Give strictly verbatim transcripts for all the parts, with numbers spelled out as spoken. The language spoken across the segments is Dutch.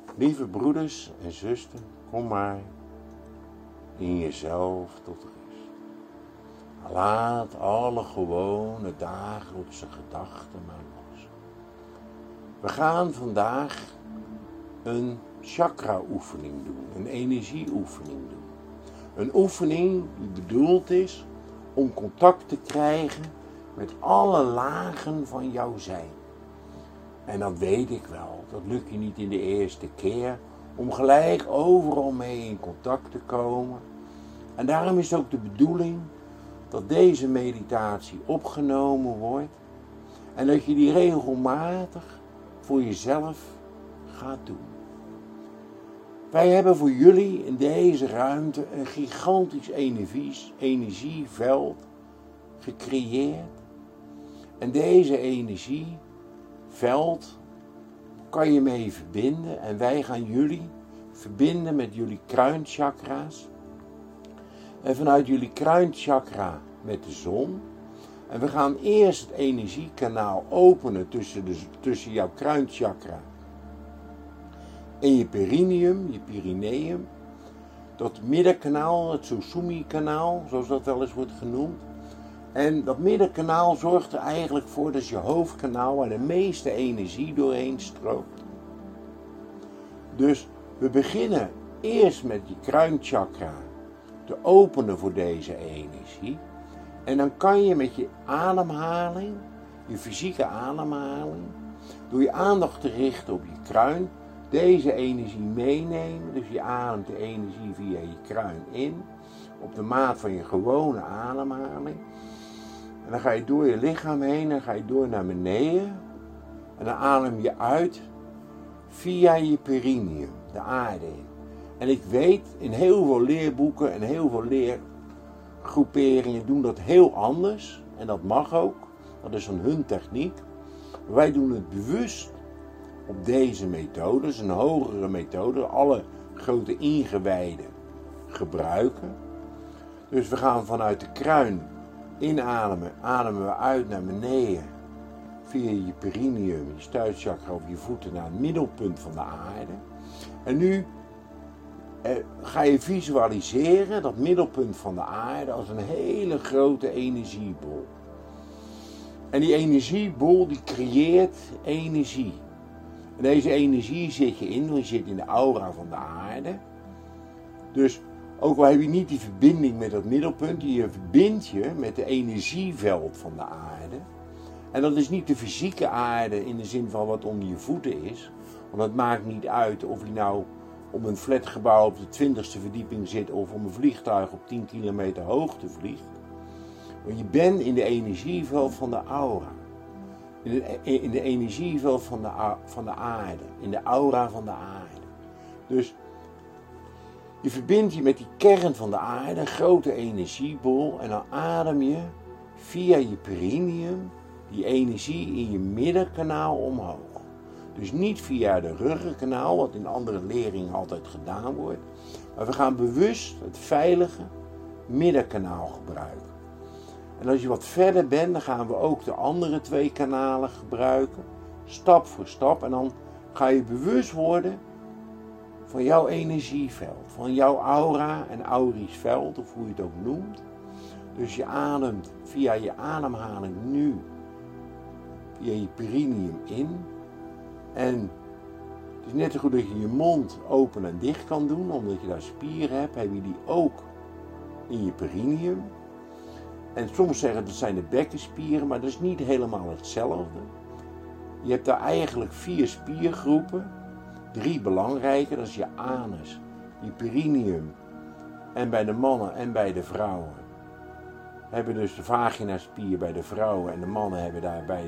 Lieve broeders en zusters, kom maar in jezelf tot rust. Laat alle gewone dagelijkse gedachten maar los. We gaan vandaag een chakra-oefening doen, een energieoefening doen. Een oefening die bedoeld is om contact te krijgen met alle lagen van jouw zijn. En dat weet ik wel, dat lukt je niet in de eerste keer om gelijk overal mee in contact te komen. En daarom is het ook de bedoeling dat deze meditatie opgenomen wordt en dat je die regelmatig voor jezelf gaat doen. Wij hebben voor jullie in deze ruimte een gigantisch energieveld gecreëerd. En deze energieveld kan je mee verbinden. En wij gaan jullie verbinden met jullie kruinchakra's. En vanuit jullie kruinchakra met de zon. En we gaan eerst het energiekanaal openen tussen, de, tussen jouw kruinchakra en je perineum, je perineum. Dat middenkanaal, het Sushumna-kanaal, zoals dat wel eens wordt genoemd. En dat middenkanaal zorgt er eigenlijk voor dat je hoofdkanaal waar de meeste energie doorheen stroomt. Dus we beginnen eerst met je kruinchakra te openen voor deze energie. En dan kan je met je ademhaling, je fysieke ademhaling, door je aandacht te richten op je kruin, deze energie meenemen. Dus je ademt de energie via je kruin in, op de maat van je gewone ademhaling. En dan ga je door je lichaam heen, dan ga je door naar beneden. En dan adem je uit via je perineum, de aarde in. En ik weet, in heel veel leerboeken en heel veel leergroeperingen doen dat heel anders. En dat mag ook, dat is van hun techniek. Maar wij doen het bewust op deze methode, dat is een hogere methode, alle grote ingewijden gebruiken. Dus we gaan vanuit de kruin inademen, ademen we uit naar beneden, via je perineum, je stuitchakra of je voeten naar het middelpunt van de aarde. En nu eh, ga je visualiseren dat middelpunt van de aarde als een hele grote energiebol. En die energiebol die creëert energie. En deze energie zit je in, want je zit in de aura van de aarde. Dus ook al heb je niet die verbinding met dat middelpunt, je verbindt je met het energieveld van de aarde. En dat is niet de fysieke aarde in de zin van wat onder je voeten is. Want het maakt niet uit of je nou op een flatgebouw op de twintigste verdieping zit of op een vliegtuig op tien kilometer hoogte vliegt. Want je bent in de energieveld van de aura. In de, in de energieveld van de, van de aarde. In de aura van de aarde. Dus je verbindt je met die kern van de aarde, een grote energiebol. En dan adem je via je perineum die energie in je middenkanaal omhoog. Dus niet via de ruggenkanaal, wat in andere leringen altijd gedaan wordt. Maar we gaan bewust het veilige middenkanaal gebruiken. En als je wat verder bent, dan gaan we ook de andere twee kanalen gebruiken. Stap voor stap. En dan ga je bewust worden van jouw energieveld. Van jouw aura en aurisch veld, of hoe je het ook noemt. Dus je ademt via je ademhaling nu via je perineum in. En het is net zo goed dat je je mond open en dicht kan doen. Omdat je daar spieren hebt, heb je die ook in je perineum. En soms zeggen dat zijn de bekkenspieren, maar dat is niet helemaal hetzelfde. Je hebt daar eigenlijk vier spiergroepen. Drie belangrijke, dat is je anus, je perineum en bij de mannen en bij de vrouwen. We hebben dus de vaginaspier bij de vrouwen en de mannen hebben daar bij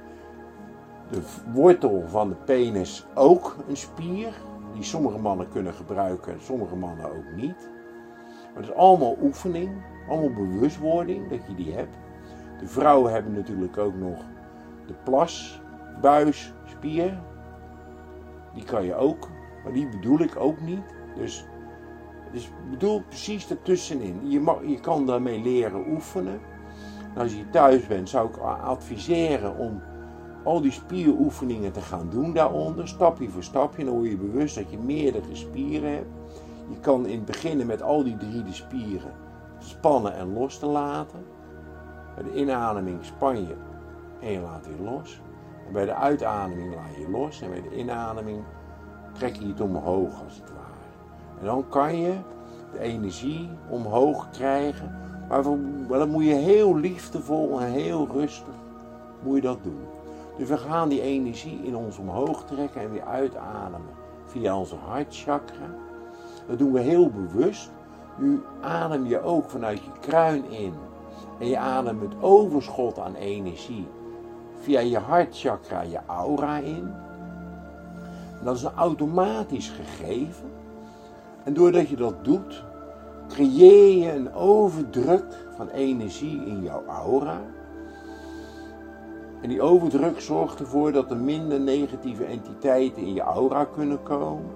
de wortel van de penis ook een spier. Die sommige mannen kunnen gebruiken en sommige mannen ook niet. Maar het is allemaal oefening, allemaal bewustwording dat je die hebt. De vrouwen hebben natuurlijk ook nog de plasbuisspier. Die kan je ook, maar die bedoel ik ook niet. Dus het is bedoeld precies ertussenin. Je, mag, je kan daarmee leren oefenen. En als je thuis bent, zou ik adviseren om al die spieroefeningen te gaan doen daaronder, stapje voor stapje. Dan word je bewust dat je meerdere spieren hebt. Je kan in het beginnen met al die drie de spieren spannen en los te laten. Bij de inademing span je en je laat weer los. En bij de uitademing laat je los en bij de inademing trek je het omhoog als het ware. En dan kan je de energie omhoog krijgen, maar dan moet je heel liefdevol en heel rustig moet je dat doen. Dus we gaan die energie in ons omhoog trekken en weer uitademen via onze hartchakra. Dat doen we heel bewust. Nu adem je ook vanuit je kruin in en je ademt het overschot aan energie via je hartchakra je aura in. En dat is een automatisch gegeven. En doordat je dat doet, creëer je een overdruk van energie in jouw aura. En die overdruk zorgt ervoor dat er minder negatieve entiteiten in je aura kunnen komen.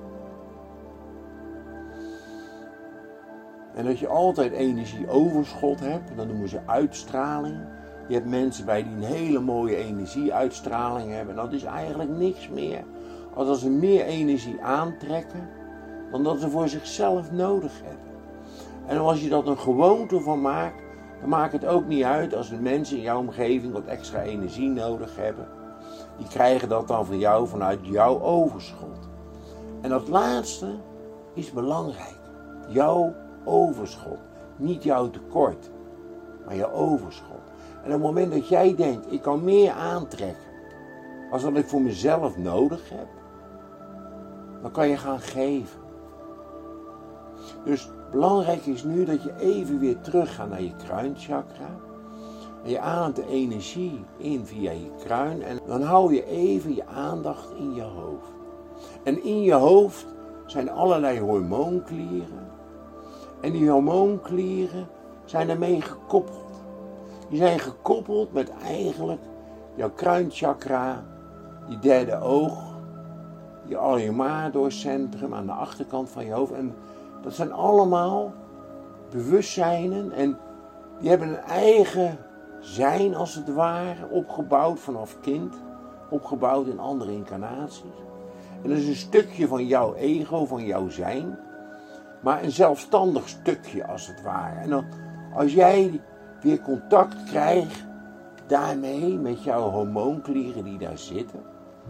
En dat je altijd energieoverschot hebt, dat noemen ze uitstraling. Je hebt mensen bij die een hele mooie energieuitstraling hebben. En dat is eigenlijk niks meer als als ze meer energie aantrekken dan dat ze voor zichzelf nodig hebben. En als je dat een gewoonte van maakt, dan maakt het ook niet uit als de mensen in jouw omgeving wat extra energie nodig hebben. Die krijgen dat dan van jou vanuit jouw overschot. En dat laatste is belangrijk. Jouw overschot. Niet jouw tekort, maar jouw overschot. En op het moment dat jij denkt, ik kan meer aantrekken als wat ik voor mezelf nodig heb, dan kan je gaan geven. Dus belangrijk is nu dat je even weer terug gaat naar je kruinchakra. En je ademt de energie in via je kruin. En dan hou je even je aandacht in je hoofd. En in je hoofd zijn allerlei hormoonklieren. En die hormoonklieren zijn ermee gekoppeld. Die zijn gekoppeld met eigenlijk jouw kruinchakra, je derde oog, je Alliumar-centrum aan de achterkant van je hoofd. En dat zijn allemaal bewustzijnen en die hebben een eigen zijn als het ware, opgebouwd vanaf kind, opgebouwd in andere incarnaties. En dat is een stukje van jouw ego, van jouw zijn, maar een zelfstandig stukje als het ware. En dan, als jij weer contact krijgt daarmee, met jouw hormoonklieren die daar zitten,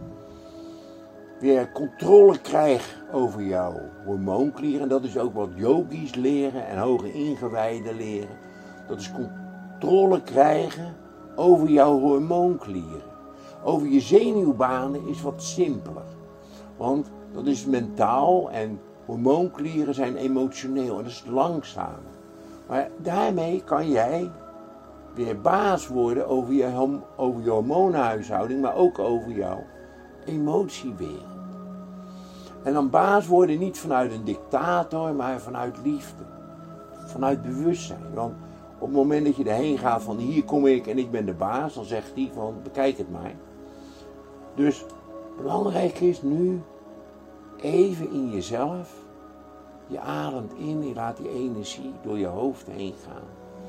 weer controle krijgt over jouw hormoonklieren, en dat is ook wat yogis leren en hoge ingewijden leren, dat is controle krijgen over jouw hormoonklieren. Over je zenuwbanen is wat simpeler, want dat is mentaal en hormoonklieren zijn emotioneel en dat is langzamer. Maar daarmee kan jij weer baas worden over je, over je hormoonhuishouding, maar ook over jouw emotiewereld. En dan baas worden niet vanuit een dictator, maar vanuit liefde. Vanuit bewustzijn. Want op het moment dat je erheen gaat van hier kom ik en ik ben de baas, dan zegt hij van bekijk het maar. Dus belangrijk is nu even in jezelf. Je ademt in, je laat die energie door je hoofd heen gaan.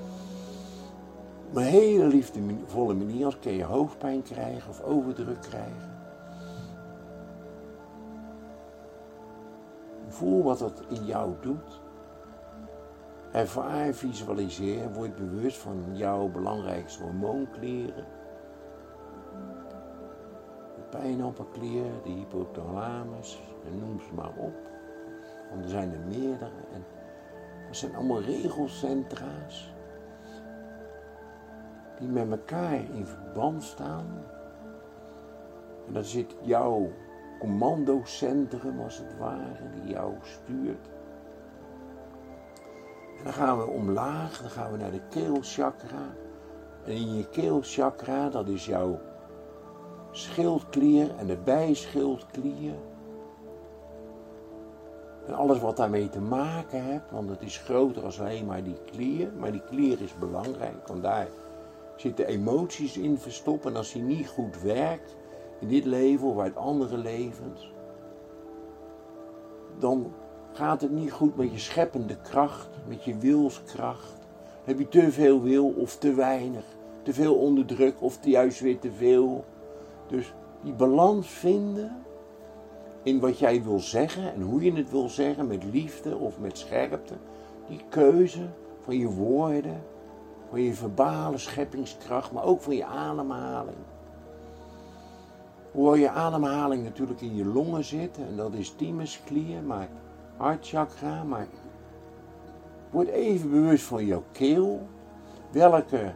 Op een hele liefdevolle manier, als kun je hoofdpijn krijgen of overdruk krijgen. Voel wat dat in jou doet. Ervaar, visualiseer, word bewust van jouw belangrijkste hormoonklieren. De pijnappelklier, de hypothalamus, en noem ze maar op. Want er zijn er meerdere. En dat zijn allemaal regelcentra's die met elkaar in verband staan. En daar zit jouw commandocentrum als het ware, die jou stuurt. En dan gaan we omlaag, dan gaan we naar de keelchakra. En in je keelchakra, dat is jouw schildklier en de bijschildklier. En alles wat daarmee te maken heeft, want het is groter dan alleen maar die klier. Maar die klier is belangrijk, want daar zitten emoties in verstopt. En als die niet goed werkt, in dit leven of uit andere levens, dan gaat het niet goed met je scheppende kracht, met je wilskracht. Dan heb je te veel wil of te weinig, te veel onderdruk of te juist weer te veel. Dus die balans vinden in wat jij wil zeggen en hoe je het wil zeggen, met liefde of met scherpte. Die keuze van je woorden, van je verbale scheppingskracht, maar ook van je ademhaling. Hoewel je ademhaling natuurlijk in je longen zit, en dat is thymusklier, maar hartchakra, maar word even bewust van jouw keel, welke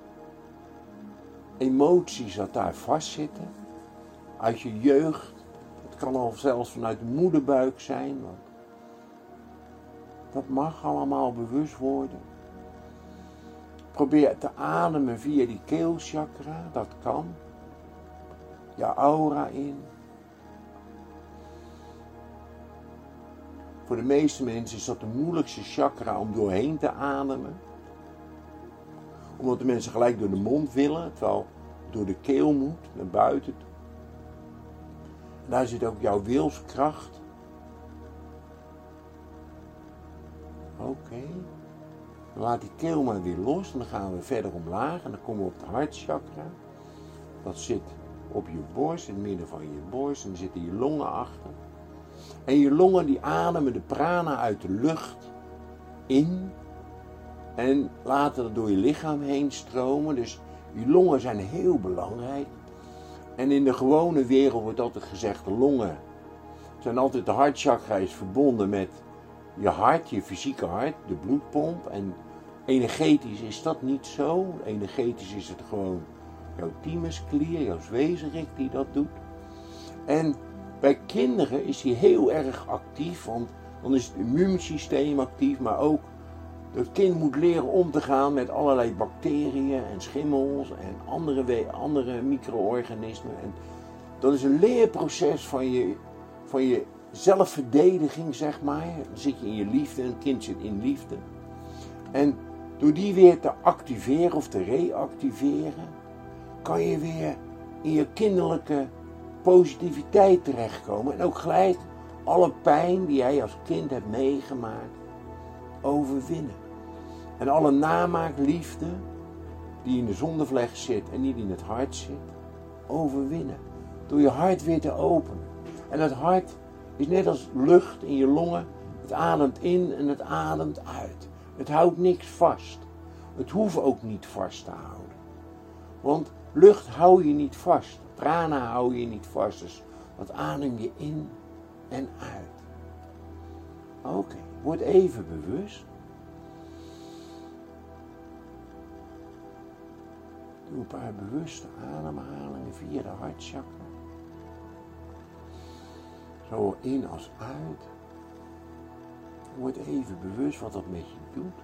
emoties dat daar vastzitten, uit je jeugd. Het kan al zelfs vanuit de moederbuik zijn, want dat mag allemaal bewust worden. Probeer te ademen via die keelchakra, dat kan. Je aura in. Voor de meeste mensen is dat de moeilijkste chakra om doorheen te ademen. Omdat de mensen gelijk door de mond willen, terwijl het door de keel moet, naar buiten toe. En daar zit ook jouw wilskracht. Oké. Okay. Dan laat die keel maar weer los en dan gaan we verder omlaag en dan komen we op het hartchakra. Dat zit op je borst, in het midden van je borst, en dan zitten je longen achter. En je longen die ademen de prana uit de lucht in en laten het door je lichaam heen stromen. Dus je longen zijn heel belangrijk. En in de gewone wereld wordt altijd gezegd, de longen zijn altijd, de hartchakra is verbonden met je hart, je fysieke hart, de bloedpomp. En energetisch is dat niet zo. Energetisch is het gewoon jouw thymusklier, jouw wezenrik die dat doet. En bij kinderen is die heel erg actief, want dan is het immuunsysteem actief, maar ook het kind moet leren om te gaan met allerlei bacteriën en schimmels en andere, we- andere micro-organismen. En dat is een leerproces van je, van je zelfverdediging, zeg maar. Dan zit je in je liefde, een kind zit in liefde. En door die weer te activeren of te reactiveren, kan je weer in je kinderlijke positiviteit terechtkomen. En ook gelijk alle pijn die jij als kind hebt meegemaakt, overwinnen. En alle namaakliefde die in de zondevlecht zit en niet in het hart zit, overwinnen. Door je hart weer te openen. En het hart is net als lucht in je longen. Het ademt in en het ademt uit. Het houdt niks vast. Het hoeft ook niet vast te houden. Want lucht hou je niet vast. Prana hou je niet vast. Dus dat adem je in en uit. Oké, okay, word even bewust. Doe een paar bewuste ademhalingen via de hartchakra. Zo in als uit. Word even bewust wat dat met je doet.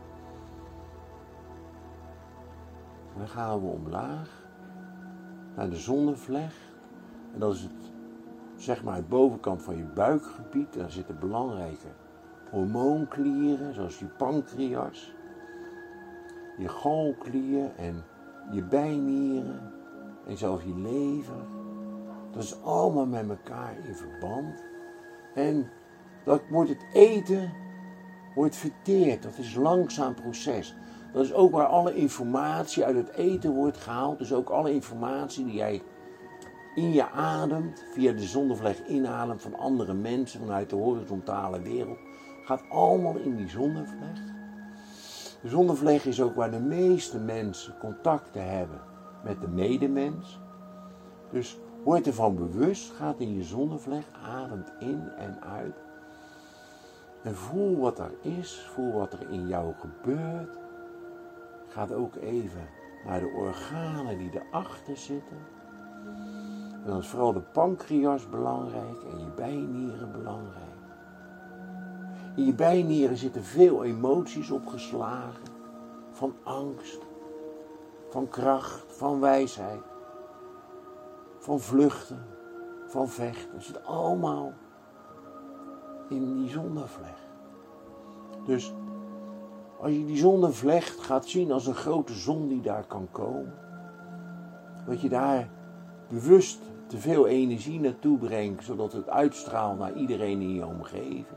En dan gaan we omlaag naar de zonnevlecht. En dat is het, zeg maar, het bovenkant van je buikgebied. Daar zitten belangrijke hormoonklieren, zoals je pancreas, je galklier en je bijnieren en zelfs je lever. Dat is allemaal met elkaar in verband. En dat wordt het eten, wordt verteerd. Dat is een langzaam proces. Dat is ook waar alle informatie uit het eten wordt gehaald. Dus ook alle informatie die jij in je ademt, via de zonnevlecht inademt van andere mensen vanuit de horizontale wereld, gaat allemaal in die zonnevlecht. De zonnevlecht is ook waar de meeste mensen contacten hebben met de medemens. Dus word ervan bewust, gaat in je zonnevlecht, ademt in en uit. En voel wat er is, voel wat er in jou gebeurt. Gaat ook even naar de organen die erachter zitten. En dan is vooral de pancreas belangrijk en je bijnieren belangrijk. In je bijnieren zitten veel emoties opgeslagen. Van angst, van kracht, van wijsheid, van vluchten, van vechten. Het zit allemaal in die zonnevlecht. Dus als je die zonnevlecht gaat zien als een grote zon die daar kan komen, dat je daar bewust te veel energie naartoe brengt, zodat het uitstraalt naar iedereen in je omgeving.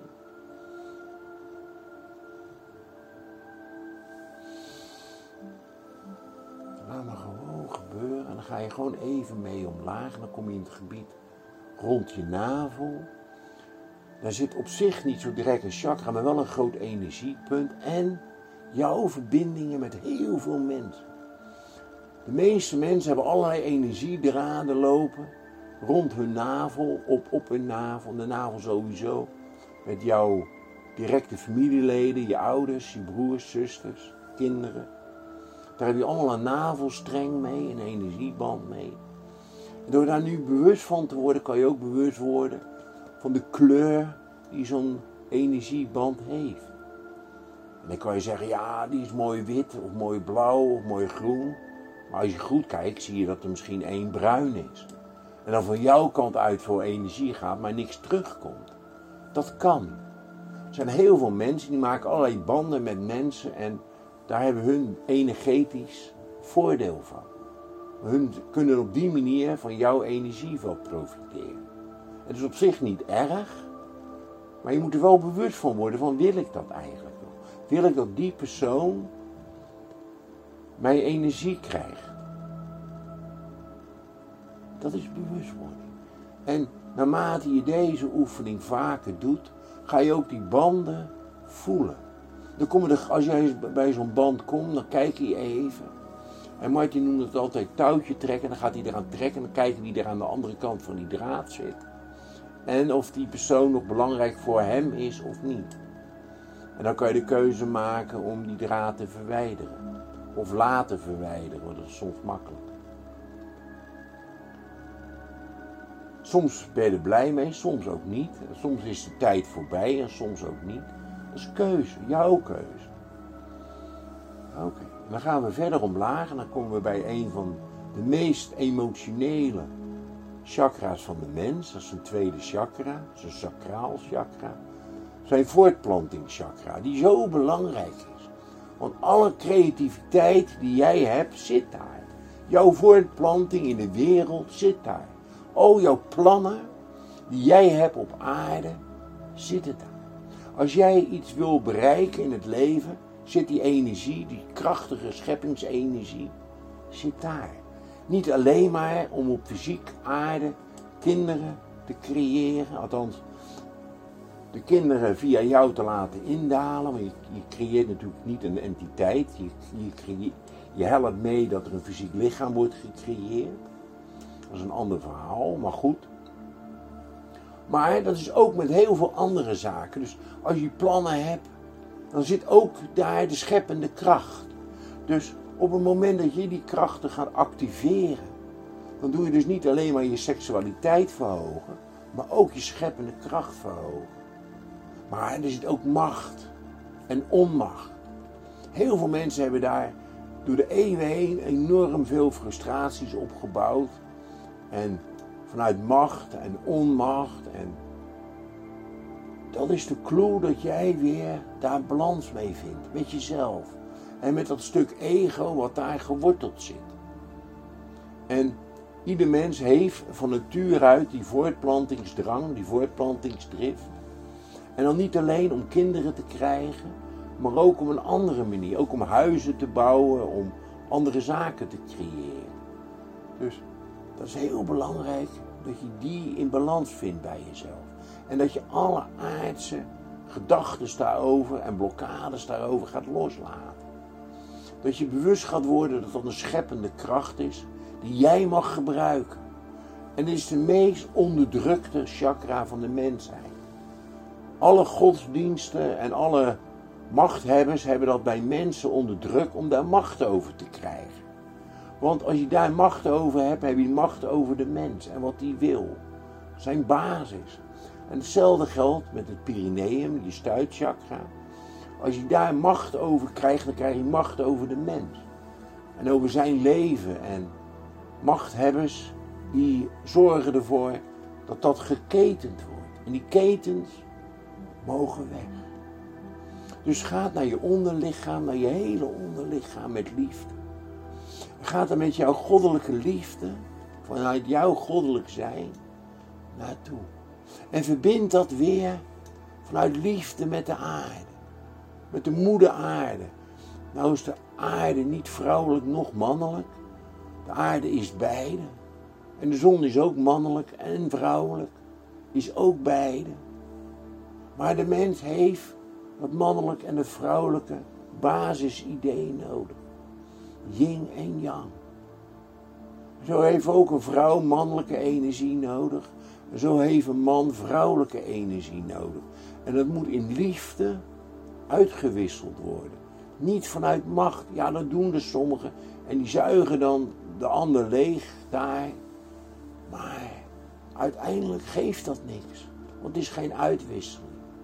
Laat maar gewoon gebeuren. En dan ga je gewoon even mee omlaag. En dan kom je in het gebied rond je navel. Daar zit op zich niet zo direct een chakra, maar wel een groot energiepunt. En jouw verbindingen met heel veel mensen. De meeste mensen hebben allerlei energiedraden lopen rond hun navel, op, op hun navel, de navel sowieso. Met jouw directe familieleden, je ouders, je broers, zusters, kinderen. Daar heb je allemaal een navelstreng mee, een energieband mee. En door daar nu bewust van te worden, kan je ook bewust worden van de kleur die zo'n energieband heeft. En dan kan je zeggen, ja, die is mooi wit, of mooi blauw, of mooi groen. Maar als je goed kijkt, zie je dat er misschien één bruin is. En dan van jouw kant uit voor energie gaat, maar niks terugkomt. Dat kan. Er zijn heel veel mensen die maken allerlei banden met mensen en daar hebben hun energetisch voordeel van. Hun kunnen op die manier van jouw energieveld profiteren. Het is op zich niet erg, maar je moet er wel bewust van worden van, wil ik dat eigenlijk wel? Wil ik dat die persoon mijn energie krijgt? Dat is bewustwording. En naarmate je deze oefening vaker doet, ga je ook die banden voelen. Dan komen er, als jij bij zo'n band komt, dan kijk je even. En Martin noemt het altijd touwtje trekken. Dan gaat hij eraan trekken en dan kijkt wie er aan de andere kant van die draad zit. En of die persoon nog belangrijk voor hem is of niet. En dan kan je de keuze maken om die draad te verwijderen. Of laten verwijderen, want dat is soms makkelijk. Soms ben je er blij mee, soms ook niet. Soms is de tijd voorbij en soms ook niet. Dat is keuze, jouw keuze. Oké, okay. Dan gaan we verder omlaag en dan komen we bij een van de meest emotionele chakra's van de mens. Dat is een tweede chakra, dat is een sacraal chakra. Zijn voortplantingschakra, die zo belangrijk is. Want alle creativiteit die jij hebt, zit daar. Jouw voortplanting in de wereld zit daar. Al jouw plannen die jij hebt op aarde, zitten daar. Als jij iets wil bereiken in het leven, zit die energie, die krachtige scheppingsenergie, zit daar. Niet alleen maar om op fysiek aarde kinderen te creëren, althans de kinderen via jou te laten indalen, want je, je creëert natuurlijk niet een entiteit, je, je, creëert, je helpt mee dat er een fysiek lichaam wordt gecreëerd. Dat is een ander verhaal, maar goed. Maar dat is ook met heel veel andere zaken. Dus als je plannen hebt, dan zit ook daar de scheppende kracht. Dus op het moment dat je die krachten gaat activeren, dan doe je dus niet alleen maar je seksualiteit verhogen, maar ook je scheppende kracht verhogen. Maar er zit ook macht en onmacht. Heel veel mensen hebben daar door de eeuwen heen enorm veel frustraties opgebouwd. En vanuit macht en onmacht. En dat is de clue dat jij weer daar balans mee vindt. Met jezelf. En met dat stuk ego wat daar geworteld zit. En ieder mens heeft van nature uit die voortplantingsdrang, die voortplantingsdrift. En dan niet alleen om kinderen te krijgen, maar ook op een andere manier. Ook om huizen te bouwen, om andere zaken te creëren. Dus dat is heel belangrijk dat je die in balans vindt bij jezelf. En dat je alle aardse gedachten daarover en blokkades daarover gaat loslaten. Dat je bewust gaat worden dat dat een scheppende kracht is die jij mag gebruiken. En dit is de meest onderdrukte chakra van de mensheid. Alle godsdiensten en alle machthebbers hebben dat bij mensen onderdrukt om daar macht over te krijgen. Want als je daar macht over hebt, heb je macht over de mens en wat die wil. Zijn basis. En hetzelfde geldt met het perineum, je stuitchakra. Als je daar macht over krijgt, dan krijg je macht over de mens. En over zijn leven. En machthebbers, die zorgen ervoor dat dat geketend wordt. En die ketens mogen weg. Dus ga naar je onderlichaam, naar je hele onderlichaam met liefde. Ga er met jouw goddelijke liefde, vanuit jouw goddelijk zijn, naartoe. En verbind dat weer vanuit liefde met de aarde. Met de moeder aarde. Nou is de aarde niet vrouwelijk noch mannelijk. De aarde is beide. En de zon is ook mannelijk en vrouwelijk. Is ook beide. Maar de mens heeft het mannelijke en het vrouwelijke basisidee nodig. Yin en yang. Zo heeft ook een vrouw mannelijke energie nodig. En zo heeft een man vrouwelijke energie nodig. En dat moet in liefde uitgewisseld worden. Niet vanuit macht. Ja, dat doen er sommigen. En die zuigen dan de ander leeg daar. Maar uiteindelijk geeft dat niks. Want het is geen uitwisseling.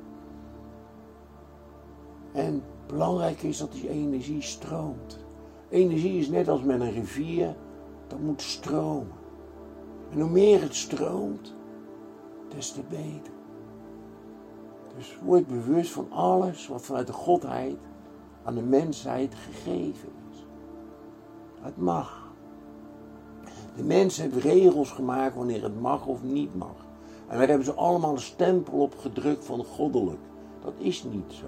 En belangrijk is dat die energie stroomt. Energie is net als met een rivier. Dat moet stromen. En hoe meer het stroomt, des te beter. Dus word bewust van alles wat vanuit de Godheid aan de mensheid gegeven is. Het mag. De mens heeft regels gemaakt wanneer het mag of niet mag. En daar hebben ze allemaal een stempel op gedrukt van goddelijk. Dat is niet zo.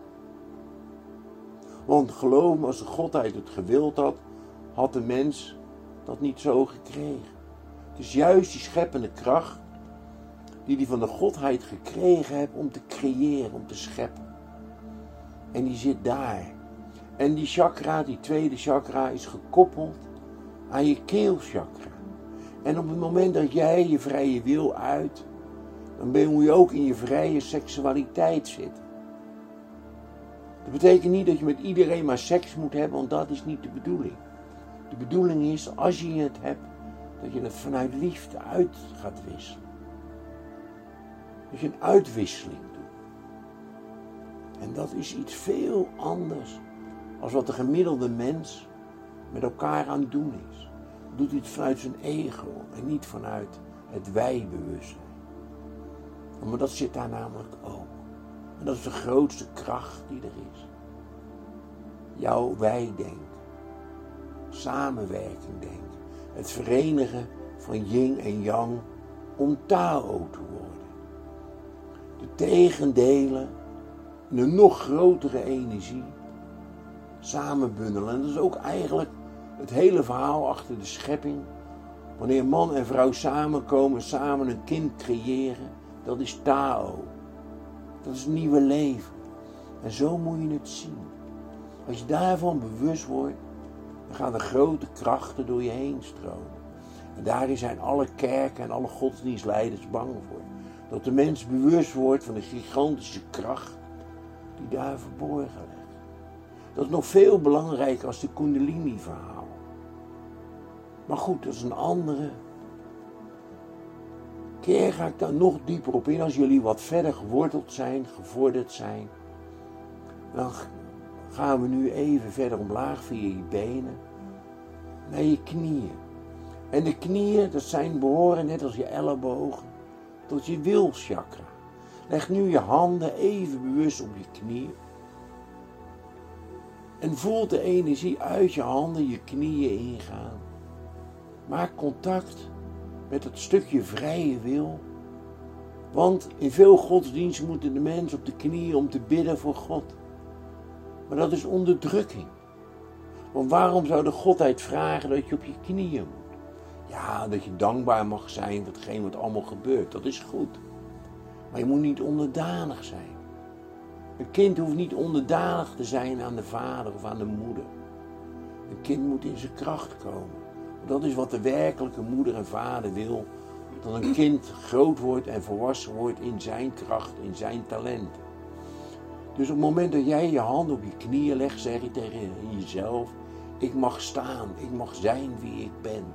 Want geloof me, als de Godheid het gewild had, had de mens dat niet zo gekregen. Het is juist die scheppende kracht die hij van de Godheid gekregen hebt om te creëren, om te scheppen. En die zit daar. En die chakra, die tweede chakra, is gekoppeld aan je keelchakra. En op het moment dat jij je vrije wil uit, dan moet je ook in je vrije seksualiteit zitten. Dat betekent niet dat je met iedereen maar seks moet hebben, want dat is niet de bedoeling. De bedoeling is, als je het hebt, dat je het vanuit liefde uit gaat wisselen. Dat je een uitwisseling doet. En dat is iets veel anders dan wat de gemiddelde mens met elkaar aan het doen is. Doet iets vanuit zijn ego en niet vanuit het wij-bewustzijn. Maar dat zit daar namelijk ook. En dat is de grootste kracht die er is. Jouw wij-denken. Samenwerking denken. Het verenigen van yin en yang om Tao te worden. De tegendelen in een nog grotere energie samenbundelen. En dat is ook eigenlijk het hele verhaal achter de schepping. Wanneer man en vrouw samenkomen, samen een kind creëren, dat is Tao. Dat is nieuwe leven. En zo moet je het zien. Als je daarvan bewust wordt, dan gaan de grote krachten door je heen stromen. En daarin zijn alle kerken en alle godsdienstleiders bang voor. Dat de mens bewust wordt van de gigantische kracht die daar verborgen ligt. Dat is nog veel belangrijker als de Kundalini verhaal. Maar goed, dat is een andere keer. Ga ik daar nog dieper op in als jullie wat verder geworteld zijn, gevorderd zijn. Dan gaan we nu even verder omlaag via je benen naar je knieën. En de knieën, dat zijn behoren net als je ellebogen tot je wilschakra. Leg nu je handen even bewust op je knieën. En voel de energie uit je handen je knieën ingaan. Maak contact met het stukje vrije wil. Want in veel godsdiensten moeten de mensen op de knieën om te bidden voor God. Maar dat is onderdrukking. Want waarom zou de Godheid vragen dat je op je knieën moet? Ja, dat je dankbaar mag zijn voor hetgeen wat allemaal gebeurt. Dat is goed. Maar je moet niet onderdanig zijn. Een kind hoeft niet onderdanig te zijn aan de vader of aan de moeder. Een kind moet in zijn kracht komen. Dat is wat de werkelijke moeder en vader wil. Dat een kind groot wordt en volwassen wordt in zijn kracht, in zijn talenten. Dus op het moment dat jij je hand op je knieën legt, zeg je tegen jezelf: ik mag staan, ik mag zijn wie ik ben.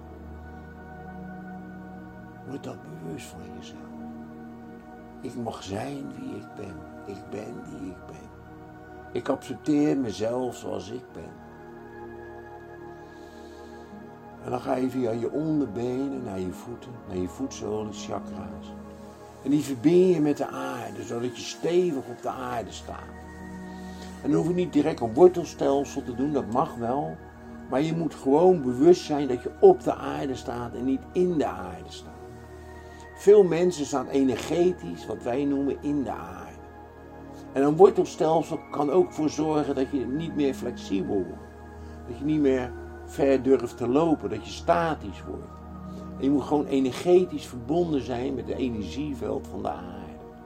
Word dat bewust van jezelf. Ik mag zijn wie ik ben. Ik ben die ik ben. Ik accepteer mezelf zoals ik ben. En dan ga je via je onderbenen naar je voeten, naar je voetzolen, chakra's. En die verbind je met de aarde, zodat je stevig op de aarde staat. En dan hoef je niet direct een wortelstelsel te doen, dat mag wel. Maar je moet gewoon bewust zijn dat je op de aarde staat en niet in de aarde staat. Veel mensen staan energetisch, wat wij noemen, in de aarde. En een wortelstelsel kan ook voor zorgen dat je niet meer flexibel wordt. Dat je niet meer ver durft te lopen, dat je statisch wordt. En je moet gewoon energetisch verbonden zijn met het energieveld van de aarde.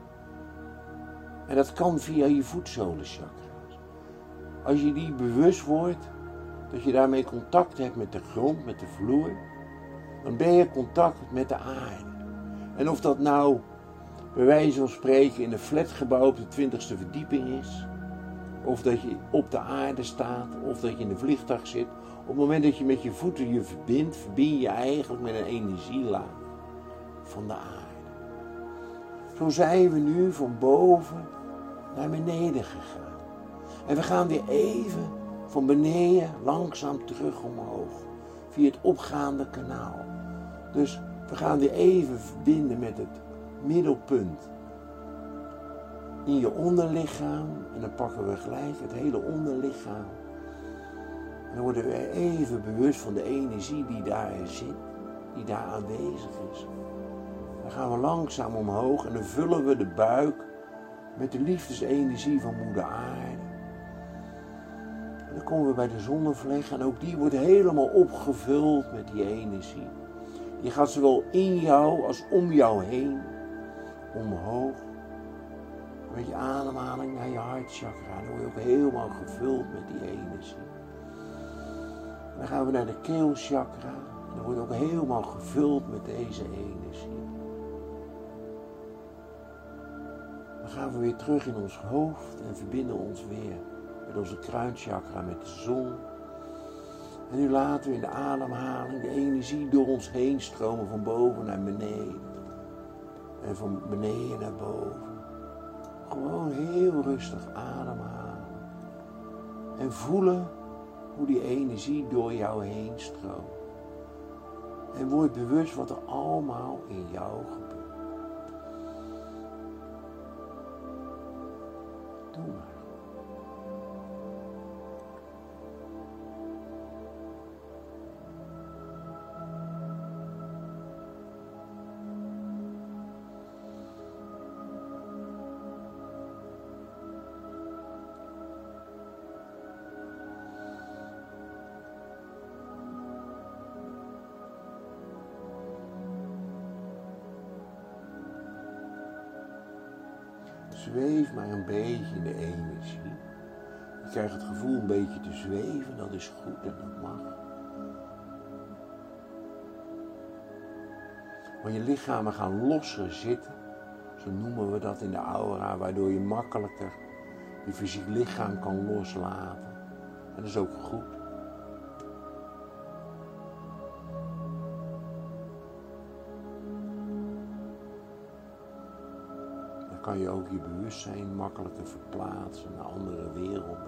En dat kan via je voetzolenchakra's. Als je die bewust wordt, dat je daarmee contact hebt met de grond, met de vloer, dan ben je contact met de aarde. En of dat nou bij wijze van spreken in een flatgebouw op de twintigste verdieping is, of dat je op de aarde staat, of dat je in een vliegtuig zit, op het moment dat je met je voeten je verbindt, verbind je eigenlijk met een energielaag van de aarde. Zo zijn we nu van boven naar beneden gegaan. En we gaan weer even van beneden langzaam terug omhoog, via het opgaande kanaal. Dus we gaan weer even verbinden met het middelpunt in je onderlichaam. En dan pakken we gelijk het hele onderlichaam. En dan worden we even bewust van de energie die daar zit, die daar aanwezig is. Dan gaan we langzaam omhoog en dan vullen we de buik met de liefdesenergie van moeder aarde. En dan komen we bij de zonnevleg en ook die wordt helemaal opgevuld met die energie. Die gaat zowel in jou als om jou heen omhoog. Met je ademhaling naar je hartchakra. Dan word je ook helemaal gevuld met die energie. En dan gaan we naar de keelchakra. En dan wordt ook helemaal gevuld met deze energie. Dan gaan we weer terug in ons hoofd en verbinden ons weer met onze kruinchakra, met de zon. En nu laten we in de ademhaling de energie door ons heen stromen van boven naar beneden. En van beneden naar boven. Gewoon heel rustig ademhalen. En voelen hoe die energie door jou heen stroomt. En word bewust wat er allemaal in jou gebeurt. Doe maar. Zweef maar een beetje in de energie. Je krijgt het gevoel een beetje te zweven, dat is goed en dat mag. Maar je lichamen gaan losser zitten, zo noemen we dat in de aura, waardoor je makkelijker je fysiek lichaam kan loslaten. En dat is ook goed. Kan je ook je bewustzijn makkelijker verplaatsen naar andere werelden.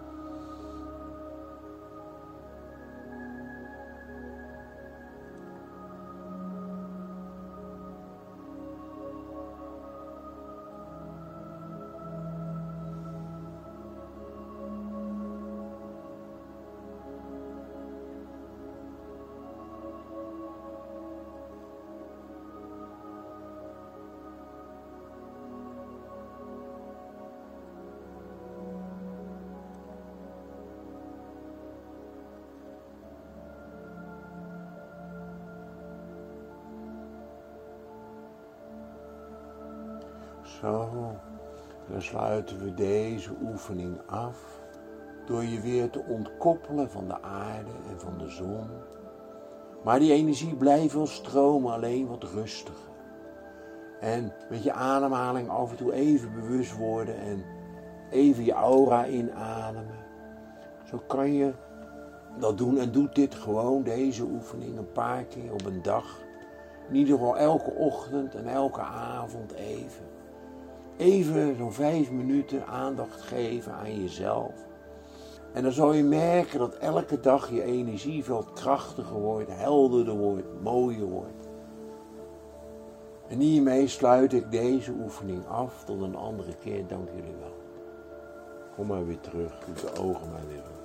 Zo, dan sluiten we deze oefening af door je weer te ontkoppelen van de aarde en van de zon. Maar die energie blijft wel stromen, alleen wat rustiger. En met je ademhaling af en toe even bewust worden en even je aura inademen. Zo kan je dat doen en doe dit gewoon, deze oefening, een paar keer op een dag. In ieder geval elke ochtend en elke avond even. Even zo'n vijf minuten aandacht geven aan jezelf. En dan zal je merken dat elke dag je energieveld krachtiger wordt, helderder wordt, mooier wordt. En hiermee sluit ik deze oefening af. Tot een andere keer. Dank jullie wel. Kom maar weer terug. Doe de ogen maar weer op.